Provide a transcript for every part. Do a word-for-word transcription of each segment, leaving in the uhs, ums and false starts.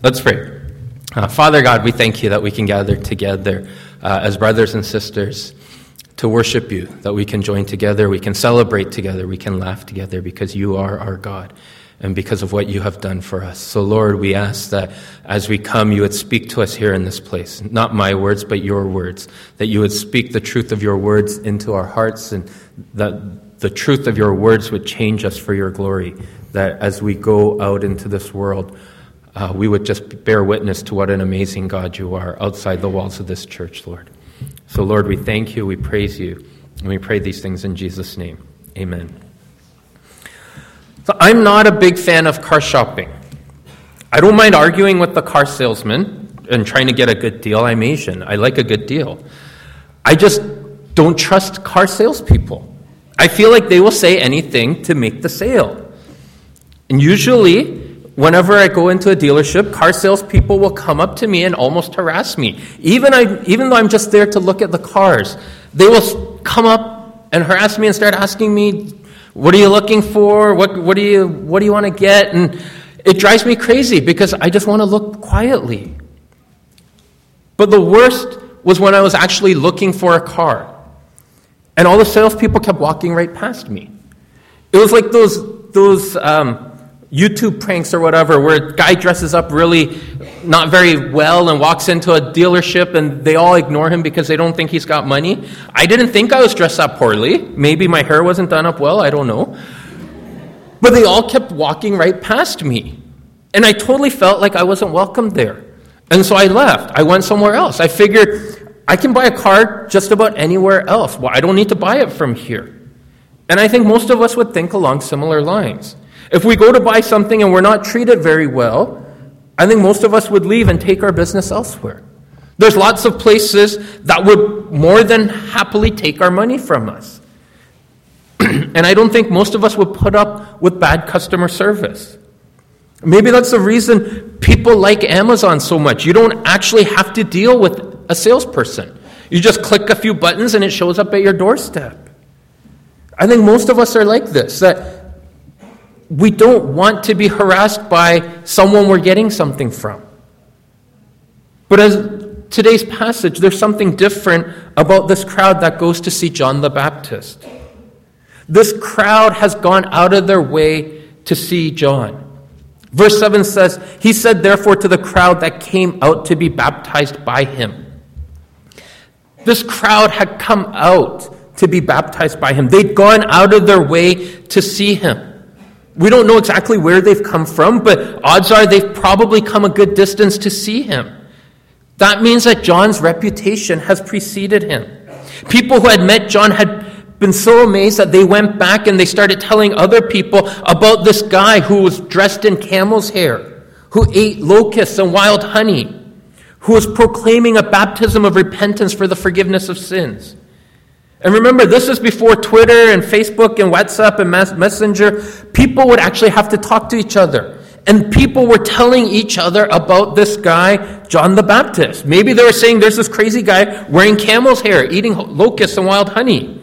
Let's pray. Uh, Father God, we thank you that we can gather together uh, as brothers and sisters to worship you, that we can join together, we can celebrate together, we can laugh together because you are our God and because of what you have done for us. So Lord, we ask that as we come, you would speak to us here in this place. Not my words, but your words. That you would speak the truth of your words into our hearts, and that the truth of your words would change us for your glory. That as we go out into this world, Uh, we would just bear witness to what an amazing God you are outside the walls of this church, Lord. So, Lord, we thank you, we praise you, and we pray these things in Jesus' name. Amen. So I'm not a big fan of car shopping. I don't mind arguing with the car salesman and trying to get a good deal. I'm Asian. I like a good deal. I just don't trust car salespeople. I feel like they will say anything to make the sale. And usually, whenever I go into a dealership, car salespeople will come up to me and almost harass me. Even I, even though I'm just there to look at the cars, they will come up and harass me and start asking me, "What are you looking for? What what do you what do you want to get?" And it drives me crazy because I just want to look quietly. But the worst was when I was actually looking for a car, and all the salespeople kept walking right past me. It was like those those. Um, YouTube pranks or whatever, where a guy dresses up really not very well and walks into a dealership and they all ignore him because they don't think he's got money. I didn't think I was dressed up poorly. Maybe my hair wasn't done up well, I don't know. But they all kept walking right past me. And I totally felt like I wasn't welcome there. And so I left. I went somewhere else. I figured I can buy a car just about anywhere else. Well, I don't need to buy it from here. And I think most of us would think along similar lines. If we go to buy something and we're not treated very well, I think most of us would leave and take our business elsewhere. There's lots of places that would more than happily take our money from us. And I don't think most of us would put up with bad customer service. Maybe that's the reason people like Amazon so much. You don't actually have to deal with a salesperson. You just click a few buttons and it shows up at your doorstep. I think most of us are like this, that we don't want to be harassed by someone we're getting something from. But as today's passage, there's something different about this crowd that goes to see John the Baptist. This crowd has gone out of their way to see John. Verse seven says, "He said therefore to the crowd that came out to be baptized by him." This crowd had come out to be baptized by him. They'd gone out of their way to see him. We don't know exactly where they've come from, but odds are they've probably come a good distance to see him. That means that John's reputation has preceded him. People who had met John had been so amazed that they went back and they started telling other people about this guy who was dressed in camel's hair, who ate locusts and wild honey, who was proclaiming a baptism of repentance for the forgiveness of sins. And remember, this is before Twitter and Facebook and WhatsApp and Messenger. People would actually have to talk to each other. And people were telling each other about this guy, John the Baptist. Maybe they were saying there's this crazy guy wearing camel's hair, eating locusts and wild honey.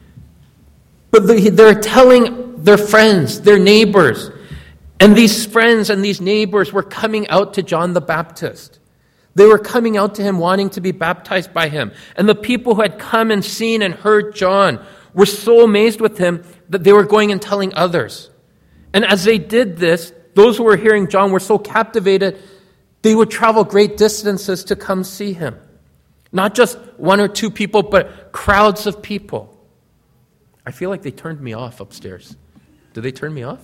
But they're telling their friends, their neighbors. And these friends and these neighbors were coming out to John the Baptist. They were coming out to him wanting to be baptized by him. And the people who had come and seen and heard John were so amazed with him that they were going and telling others. And as they did this, those who were hearing John were so captivated, they would travel great distances to come see him. Not just one or two people, but crowds of people. I feel like they turned me off upstairs. Did they turn me off?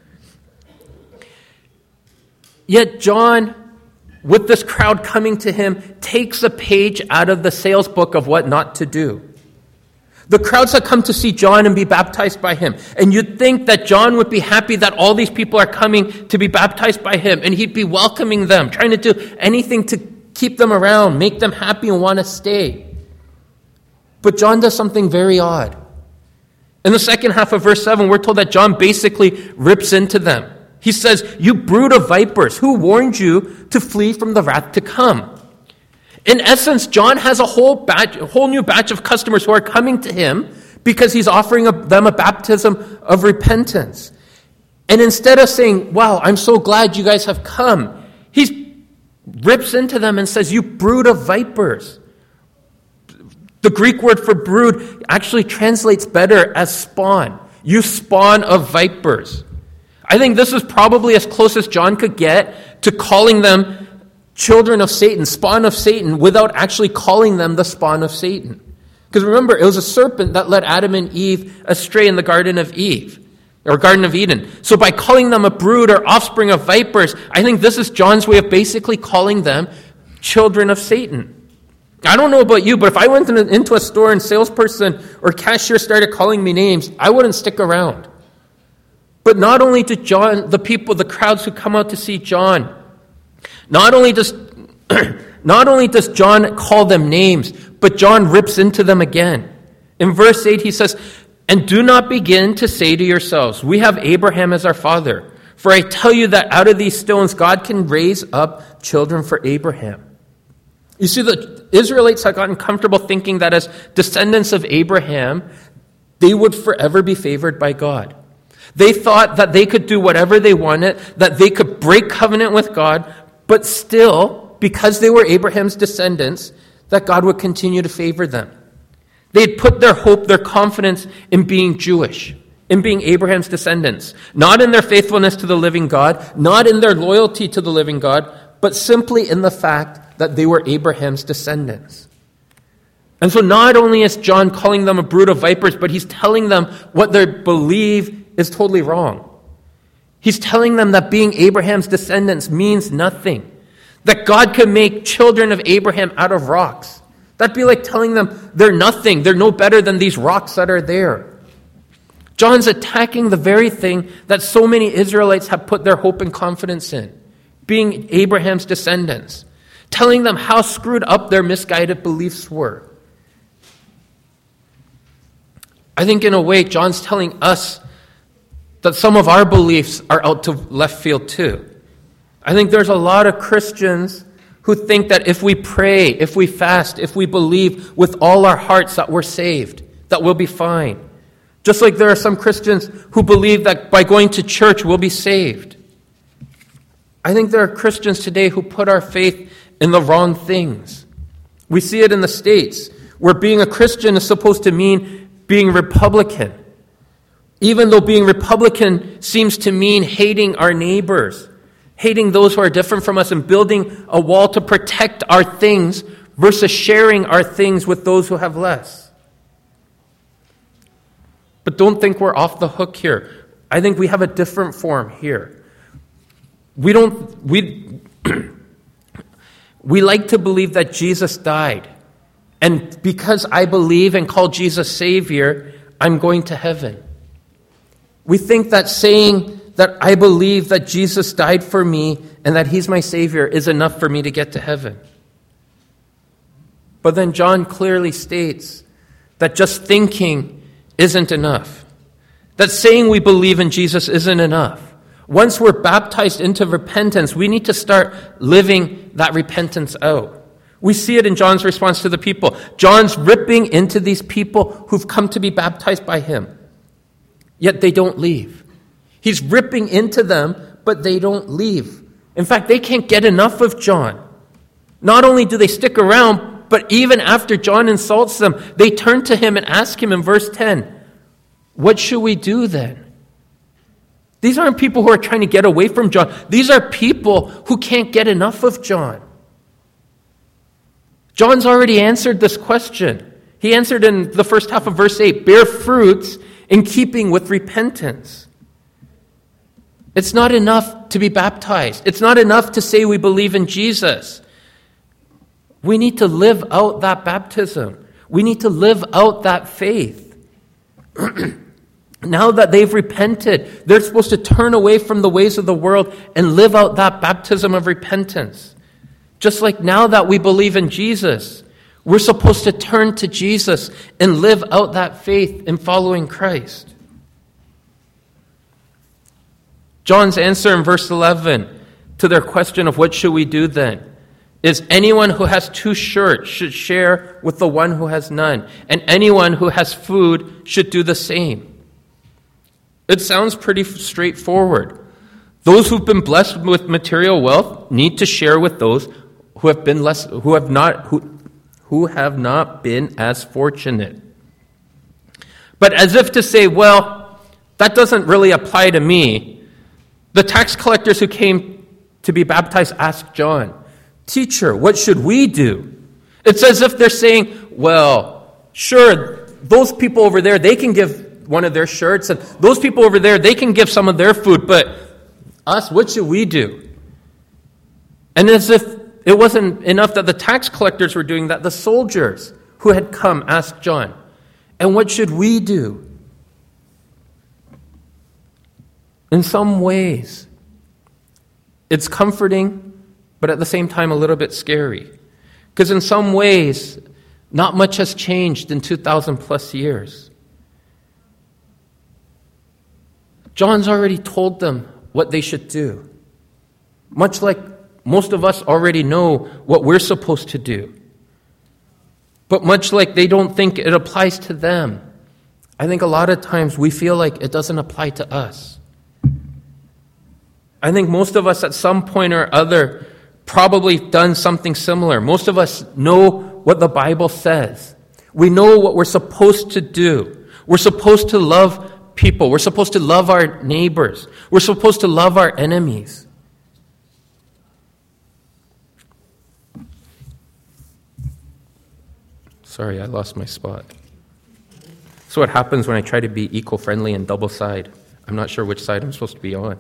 Yet John, with this crowd coming to him, takes a page out of the sales book of what not to do. The crowds that come to see John and be baptized by him. And you'd think that John would be happy that all these people are coming to be baptized by him. And he'd be welcoming them, trying to do anything to keep them around, make them happy and want to stay. But John does something very odd. In the second half of verse seven, we're told that John basically rips into them. He says, "You brood of vipers, who warned you to flee from the wrath to come?" In essence, John has a whole batch, a whole new batch of customers who are coming to him because he's offering a, them a baptism of repentance. And instead of saying, "Wow, I'm so glad you guys have come," he's rips into them and says, "You brood of vipers." The Greek word for brood actually translates better as spawn. You spawn of vipers. I think this is probably as close as John could get to calling them children of Satan, spawn of Satan, without actually calling them the spawn of Satan. Because remember, it was a serpent that led Adam and Eve astray in the Garden of Eve, or Garden of Eden. So by calling them a brood or offspring of vipers, I think this is John's way of basically calling them children of Satan. I don't know about you, but if I went into a store and salesperson or cashier started calling me names, I wouldn't stick around. But not only did John, the people, the crowds who come out to see John, not only does, not only does John call them names, but John rips into them again. In verse eight, he says, "And do not begin to say to yourselves, 'We have Abraham as our father.' For I tell you that out of these stones God can raise up children for Abraham." You see, the Israelites had gotten comfortable thinking that as descendants of Abraham, they would forever be favored by God. They thought that they could do whatever they wanted, that they could break covenant with God, but still, because they were Abraham's descendants, that God would continue to favor them. They had put their hope, their confidence in being Jewish, in being Abraham's descendants, not in their faithfulness to the living God, not in their loyalty to the living God, but simply in the fact that they were Abraham's descendants. And so not only is John calling them a brood of vipers, but he's telling them what they believe is totally wrong. He's telling them that being Abraham's descendants means nothing, that God can make children of Abraham out of rocks. That'd be like telling them they're nothing, they're no better than these rocks that are there. John's attacking the very thing that so many Israelites have put their hope and confidence in, being Abraham's descendants, telling them how screwed up their misguided beliefs were. I think in a way, John's telling us that some of our beliefs are out to left field too. I think there's a lot of Christians who think that if we pray, if we fast, if we believe with all our hearts that we're saved, that we'll be fine. Just like there are some Christians who believe that by going to church we'll be saved. I think there are Christians today who put our faith in the wrong things. We see it in the States, where being a Christian is supposed to mean being Republican. Even though being Republican seems to mean hating our neighbors, hating those who are different from us, and building a wall to protect our things versus sharing our things with those who have less. But don't think we're off the hook here. I think we have a different form here. We don't, we, we like to believe that Jesus died. And because I believe and call Jesus Savior, I'm going to heaven. We think that saying that I believe that Jesus died for me and that He's my Savior is enough for me to get to heaven. But then John clearly states that just thinking isn't enough. That saying we believe in Jesus isn't enough. Once we're baptized into repentance, we need to start living that repentance out. We see it in John's response to the people. John's ripping into these people who've come to be baptized by him, yet they don't leave. He's ripping into them, but they don't leave. In fact, they can't get enough of John. Not only do they stick around, but even after John insults them, they turn to him and ask him in verse ten, "What should we do then?" These aren't people who are trying to get away from John. These are people who can't get enough of John. John's already answered this question. He answered in the first half of verse eight, "Bear fruits in keeping with repentance." It's not enough to be baptized. It's not enough to say we believe in Jesus. We need to live out that baptism. We need to live out that faith. Now that they've repented, they're supposed to turn away from the ways of the world and live out that baptism of repentance. Just like now that we believe in Jesus, we're supposed to turn to Jesus and live out that faith in following Christ. John's answer in verse eleven to their question of what should we do then is anyone who has two shirts should share with the one who has none, and anyone who has food should do the same. It sounds pretty straightforward. Those who've been blessed with material wealth need to share with those who have been less, who have not, who, who have not been as fortunate. But as if to say, well, that doesn't really apply to me, the tax collectors who came to be baptized asked John, "Teacher, what should we do?" It's as if they're saying, well, sure, those people over there, they can give one of their shirts, and those people over there, they can give some of their food, but us, what should we do? And as if it wasn't enough that the tax collectors were doing that, the soldiers who had come asked John, "And what should we do?" In some ways, it's comforting, but at the same time a little bit scary. Because in some ways, not much has changed in two thousand plus years. John's already told them what they should do. Much like most of us already know what we're supposed to do. But much like they don't think it applies to them, I think a lot of times we feel like it doesn't apply to us. I think most of us at some point or other probably done something similar. Most of us know what the Bible says. We know what we're supposed to do. We're supposed to love people. We're supposed to love our neighbors. We're supposed to love our enemies. Sorry, I lost my spot. So what happens when I try to be eco-friendly and double side? I'm not sure which side I'm supposed to be on.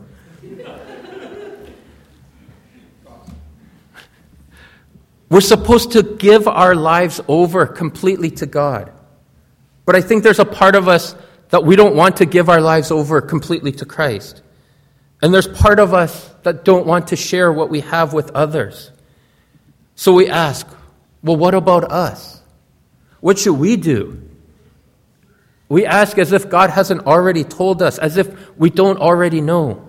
We're supposed to give our lives over completely to God. But I think there's a part of us that we don't want to give our lives over completely to Christ. And there's part of us that don't want to share what we have with others. So we ask, well, what about us? What should we do? We ask as if God hasn't already told us, as if we don't already know.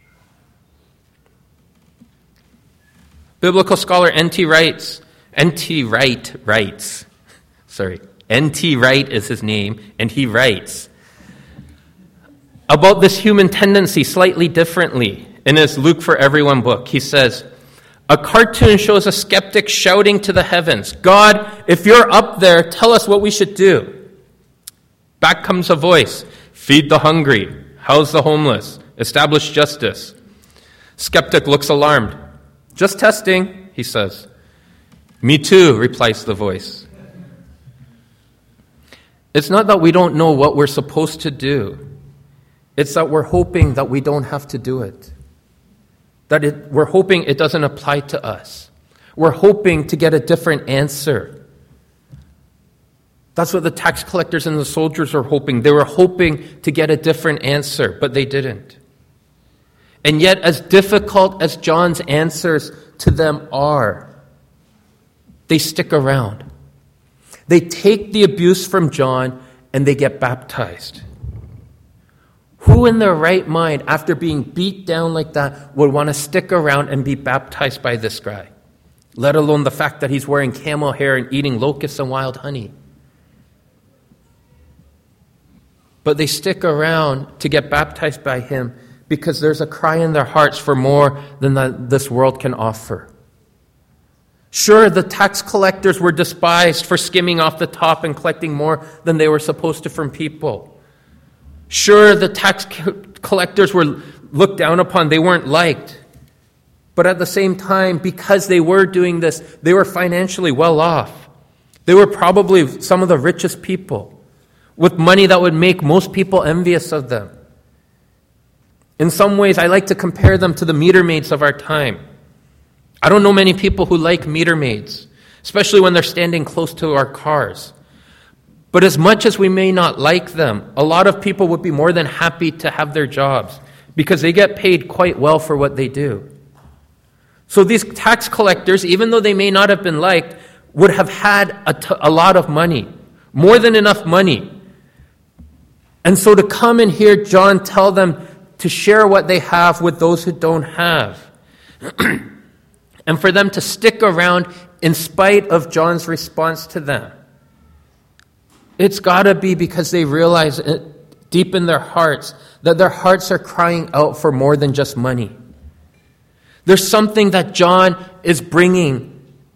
Biblical scholar N T writes, N T Wright writes, sorry, N T Wright is his name, and he writes about this human tendency slightly differently in his Luke for Everyone book. He says, a cartoon shows a skeptic shouting to the heavens, "God, if you're up there, tell us what we should do." Back comes a voice, "Feed the hungry, house the homeless, establish justice." Skeptic looks alarmed. "Just testing," he says. "Me too," replies the voice. It's not that we don't know what we're supposed to do. It's that we're hoping that we don't have to do it. That it, we're hoping it doesn't apply to us. We're hoping to get a different answer. That's what the tax collectors and the soldiers were hoping. They were hoping to get a different answer, but they didn't. And yet, as difficult as John's answers to them are, they stick around. They take the abuse from John and they get baptized. Who in their right mind, after being beat down like that, would want to stick around and be baptized by this guy? Let alone the fact that he's wearing camel hair and eating locusts and wild honey. But they stick around to get baptized by him because there's a cry in their hearts for more than the, this world can offer. Sure, the tax collectors were despised for skimming off the top and collecting more than they were supposed to from people. Sure, the tax collectors were looked down upon. They weren't liked. But at the same time, because they were doing this, they were financially well off. They were probably some of the richest people with money that would make most people envious of them. In some ways, I like to compare them to the meter maids of our time. I don't know many people who like meter maids, especially when they're standing close to our cars. But as much as we may not like them, a lot of people would be more than happy to have their jobs because they get paid quite well for what they do. So these tax collectors, even though they may not have been liked, would have had a, t- a lot of money, more than enough money. And so to come and hear John tell them to share what they have with those who don't have, and for them to stick around in spite of John's response to them, it's got to be because they realize it deep in their hearts that their hearts are crying out for more than just money. There's something that John is bringing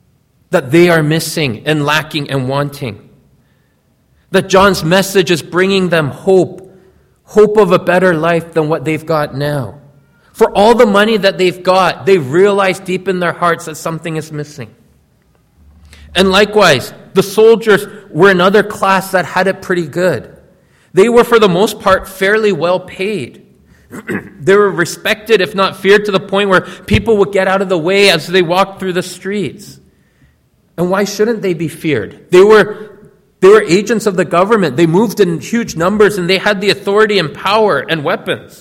that they are missing and lacking and wanting. That John's message is bringing them hope, hope of a better life than what they've got now. For all the money that they've got, they realize deep in their hearts that something is missing. And likewise, the soldiers were another class that had it pretty good. They were, for the most part, fairly well paid. They were respected, if not feared, to the point where people would get out of the way as they walked through the streets. And why shouldn't they be feared? They were, they were agents of the government. They moved in huge numbers, and they had the authority and power and weapons.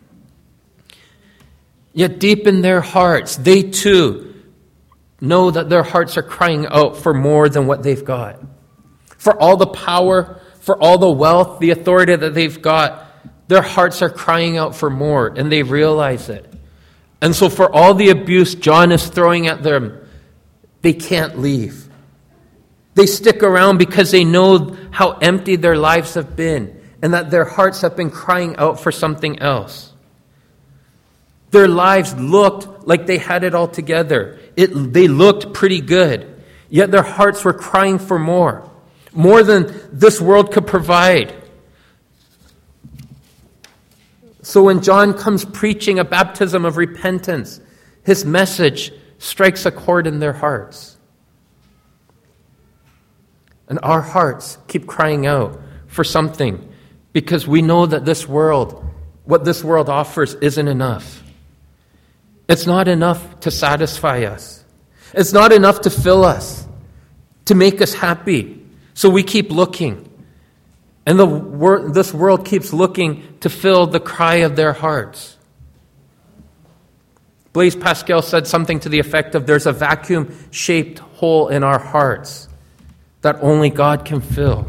Yet deep in their hearts, they too know that their hearts are crying out for more than what they've got. For all the power, for all the wealth, the authority that they've got, their hearts are crying out for more, and they realize it. And so for all the abuse John is throwing at them, they can't leave. They stick around because they know how empty their lives have been, and that their hearts have been crying out for something else. Their lives looked like they had it all together. It, they looked pretty good. Yet their hearts were crying for more. More than this world could provide. So when John comes preaching a baptism of repentance, his message strikes a chord in their hearts. And our hearts keep crying out for something because we know that this world, what this world offers, isn't enough. It's not enough to satisfy us. It's not enough to fill us, to make us happy. So we keep looking. And the wor- this world keeps looking to fill the cry of their hearts. Blaise Pascal said something to the effect of, there's a vacuum-shaped hole in our hearts that only God can fill.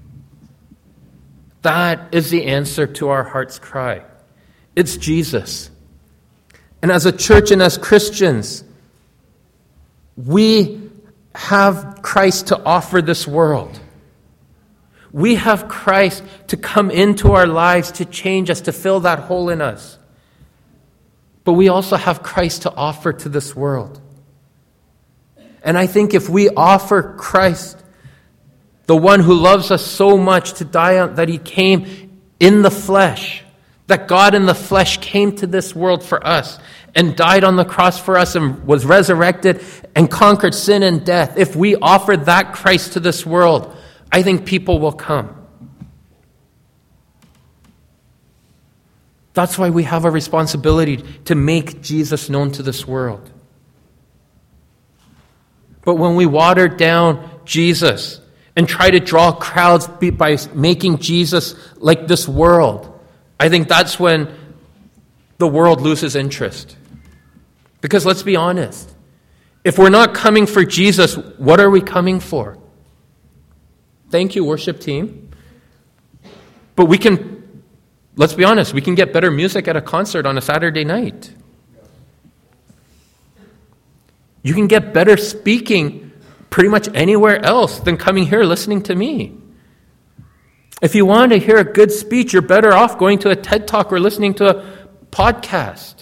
That is the answer to our heart's cry. It's Jesus. And as a church and as Christians, we have Christ to offer this world. We have Christ to come into our lives, to change us, to fill that hole in us. But we also have Christ to offer to this world. And I think if we offer Christ, the one who loves us so much to die on, that he came in the flesh, that God in the flesh came to this world for us and died on the cross for us and was resurrected and conquered sin and death. If we offer that Christ to this world, I think people will come. That's why we have a responsibility to make Jesus known to this world. But when we water down Jesus and try to draw crowds by making Jesus like this world, I think that's when the world loses interest. Because let's be honest, if we're not coming for Jesus, what are we coming for? Thank you, worship team. But we can, let's be honest, we can get better music at a concert on a Saturday night. You can get better speaking pretty much anywhere else than coming here listening to me. If you want to hear a good speech, you're better off going to a TED Talk or listening to a podcast.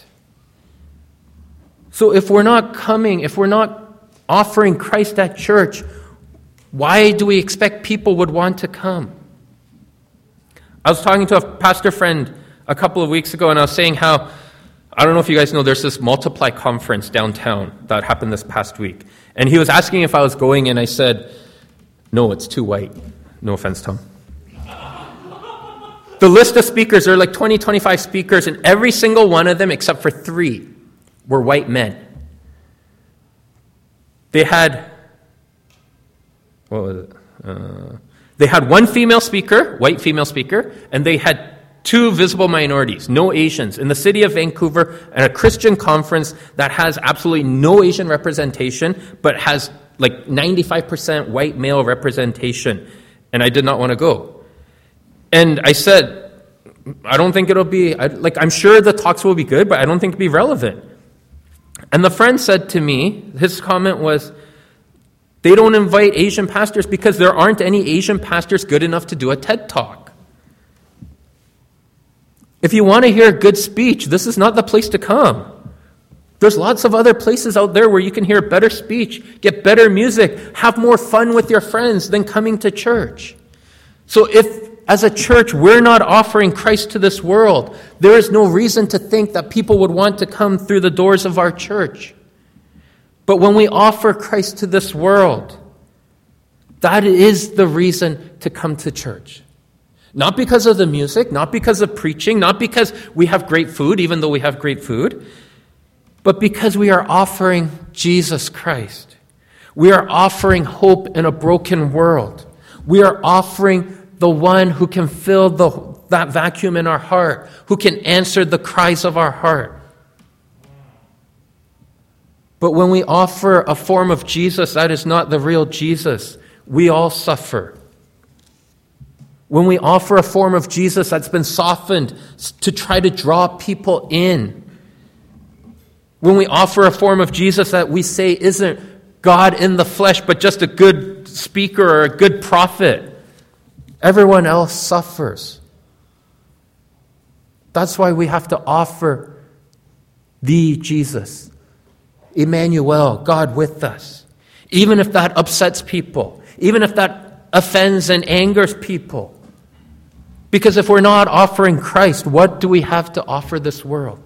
So if we're not coming, if we're not offering Christ at church, why do we expect people would want to come? I was talking to a pastor friend a couple of weeks ago, and I was saying how, I don't know if you guys know, there's this Multiply conference downtown that happened this past week. And he was asking if I was going, and I said, no, it's too white. No offense, Tom. The list of speakers, there are like twenty, twenty-five speakers, and every single one of them, except for three, were white men. They had, what was it? Uh, they had one female speaker, white female speaker, and they had two visible minorities, no Asians, in the city of Vancouver, at a Christian conference that has absolutely no Asian representation, but has like ninety-five percent white male representation. And I did not want to go. And I said, I don't think it'll be, I, like, I'm sure the talks will be good, but I don't think it'll be relevant. And the friend said to me, his comment was, they don't invite Asian pastors because there aren't any Asian pastors good enough to do a TED Talk. If you want to hear a good speech, this is not the place to come. There's lots of other places out there where you can hear better speech, get better music, have more fun with your friends than coming to church. So if, as a church, we're not offering Christ to this world, there is no reason to think that people would want to come through the doors of our church. But when we offer Christ to this world, that is the reason to come to church. Not because of the music, not because of preaching, not because we have great food, even though we have great food, but because we are offering Jesus Christ. We are offering hope in a broken world. We are offering the one who can fill the, that vacuum in our heart, who can answer the cries of our heart. But when we offer a form of Jesus that is not the real Jesus, we all suffer. When we offer a form of Jesus that's been softened to try to draw people in, when we offer a form of Jesus that we say isn't God in the flesh, but just a good speaker or a good prophet, everyone else suffers. That's why we have to offer the Jesus, Emmanuel, God with us. Even if that upsets people, even if that offends and angers people. Because if we're not offering Christ, what do we have to offer this world?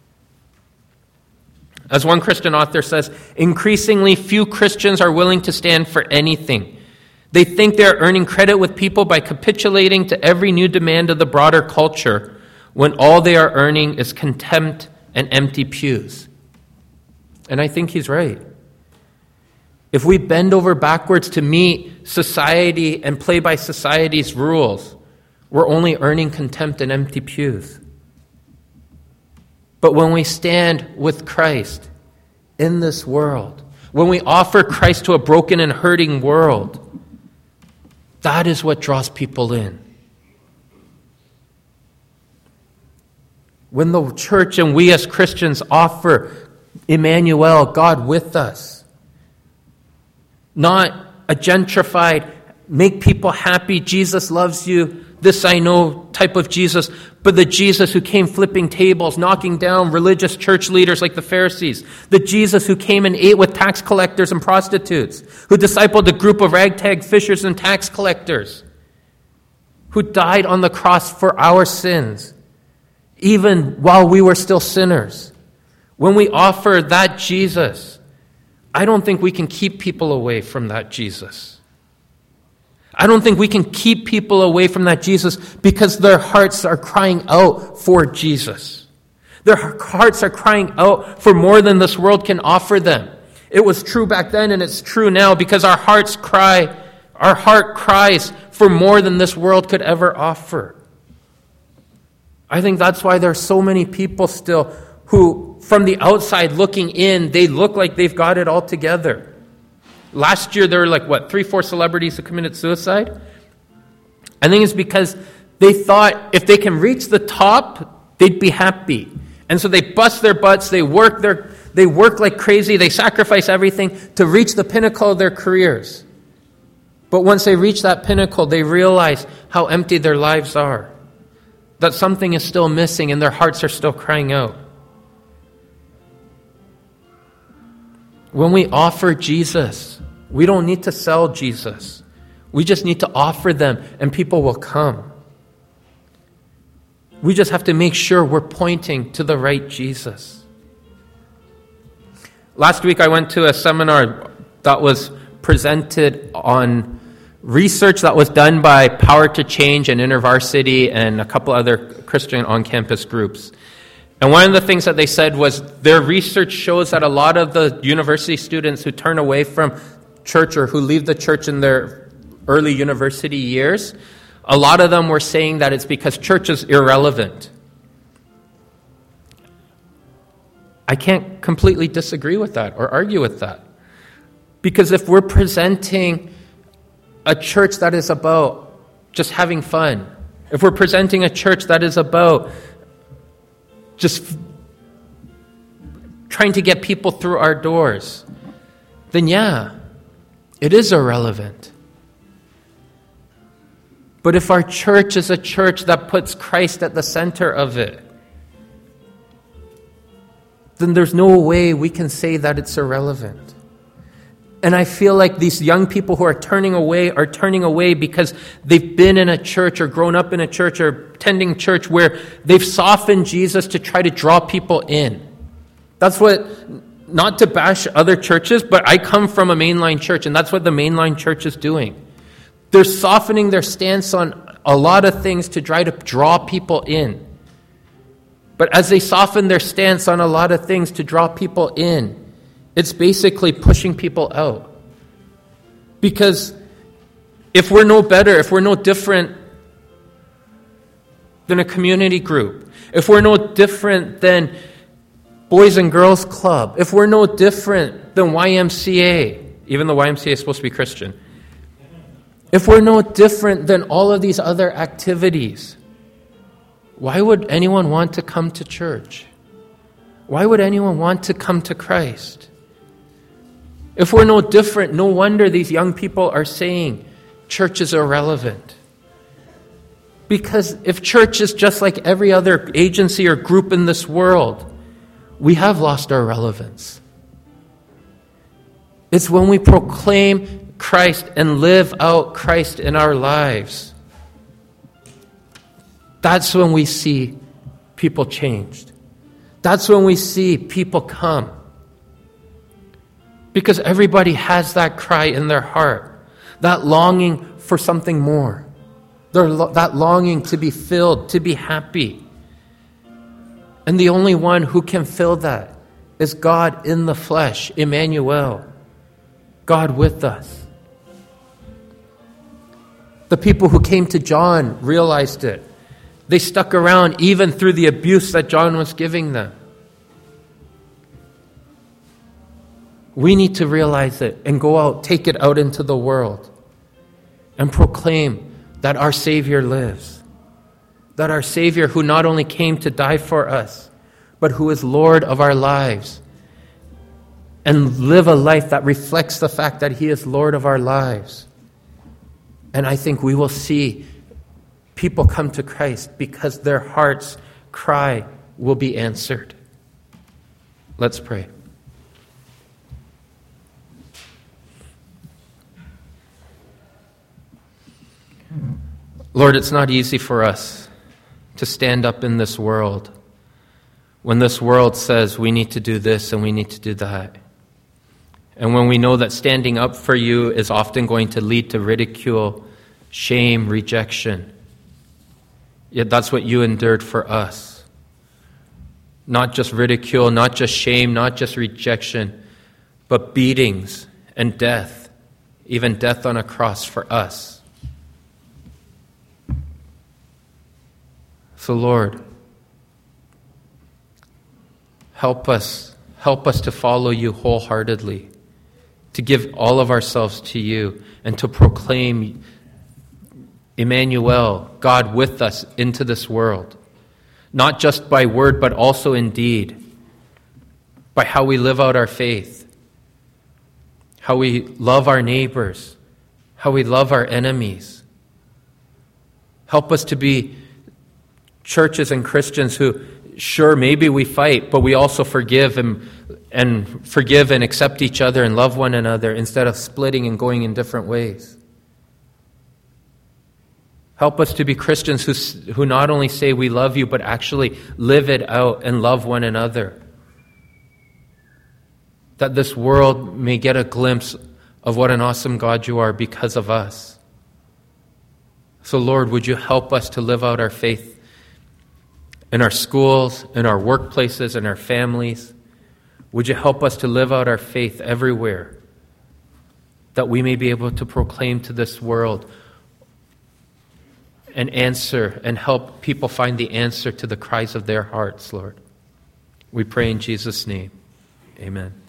As one Christian author says, increasingly few Christians are willing to stand for anything. They think they're earning credit with people by capitulating to every new demand of the broader culture, when all they are earning is contempt and empty pews. And I think he's right. If we bend over backwards to meet society and play by society's rules, we're only earning contempt and empty pews. But when we stand with Christ in this world, when we offer Christ to a broken and hurting world, that is what draws people in. When the church and we as Christians offer Emmanuel, God with us, not a gentrified, make people happy, Jesus loves you, this I know type of Jesus, but the Jesus who came flipping tables, knocking down religious church leaders like the Pharisees, the Jesus who came and ate with tax collectors and prostitutes, who discipled a group of ragtag fishers and tax collectors, who died on the cross for our sins, even while we were still sinners. When we offer that Jesus, I don't think we can keep people away from that Jesus. I don't think we can keep people away from that Jesus because their hearts are crying out for Jesus. Their hearts are crying out for more than this world can offer them. It was true back then and it's true now because our hearts cry, our heart cries for more than this world could ever offer. I think that's why there are so many people still who, from the outside looking in, they look like they've got it all together. Last year, there were like, what, three, four celebrities who committed suicide? I think it's because they thought if they can reach the top, they'd be happy. And so they bust their butts, they work their, they work like crazy, they sacrifice everything to reach the pinnacle of their careers. But once they reach that pinnacle, they realize how empty their lives are. That something is still missing and their hearts are still crying out. When we offer Jesus, we don't need to sell Jesus. We just need to offer them and people will come. We just have to make sure we're pointing to the right Jesus. Last week I went to a seminar that was presented on research that was done by Power to Change and InterVarsity and a couple other Christian on-campus groups. And one of the things that they said was their research shows that a lot of the university students who turn away from church or who leave the church in their early university years, a lot of them were saying that it's because church is irrelevant. I can't completely disagree with that or argue with that. Because if we're presenting a church that is about just having fun, if we're presenting a church that is about just trying to get people through our doors, then yeah, it is irrelevant. But if our church is a church that puts Christ at the center of it, then there's no way we can say that it's irrelevant. And I feel like these young people who are turning away are turning away because they've been in a church or grown up in a church or attending church where they've softened Jesus to try to draw people in. That's what, not to bash other churches, but I come from a mainline church, and that's what the mainline church is doing. They're softening their stance on a lot of things to try to draw people in. But as they soften their stance on a lot of things to draw people in, it's basically pushing people out. Because if we're no better, if we're no different than a community group, if we're no different than Boys and Girls Club, if we're no different than Y M C A, even though Y M C A is supposed to be Christian, if we're no different than all of these other activities, why would anyone want to come to church? Why would anyone want to come to Christ? If we're no different, no wonder these young people are saying church is irrelevant. Because if church is just like every other agency or group in this world, we have lost our relevance. It's when we proclaim Christ and live out Christ in our lives. That's when we see people changed. That's when we see people come. Because everybody has that cry in their heart, that longing for something more, that longing to be filled, to be happy. And the only one who can fill that is God in the flesh, Emmanuel, God with us. The people who came to John realized it. They stuck around even through the abuse that John was giving them. We need to realize it and go out, take it out into the world and proclaim that our Savior lives. That our Savior, who not only came to die for us, but who is Lord of our lives, and live a life that reflects the fact that He is Lord of our lives. And I think we will see people come to Christ because their heart's cry will be answered. Let's pray. Lord, it's not easy for us to stand up in this world when this world says we need to do this and we need to do that. And when we know that standing up for you is often going to lead to ridicule, shame, rejection. Yet that's what you endured for us. Not just ridicule, not just shame, not just rejection, but beatings and death, even death on a cross for us. So Lord, help us, help us to follow you wholeheartedly, to give all of ourselves to you, and to proclaim Emmanuel, God with us, into this world. Not just by word, but also in deed, by how we live out our faith, how we love our neighbors, how we love our enemies. Help us to be churches and Christians who, sure, maybe we fight, but we also forgive and, and forgive and accept each other and love one another instead of splitting and going in different ways. Help us to be Christians who, who not only say we love you, but actually live it out and love one another. That this world may get a glimpse of what an awesome God you are because of us. So Lord, would you help us to live out our faith in our schools, in our workplaces, in our families? Would you help us to live out our faith everywhere, that we may be able to proclaim to this world and answer and help people find the answer to the cries of their hearts, Lord. We pray in Jesus' name. Amen.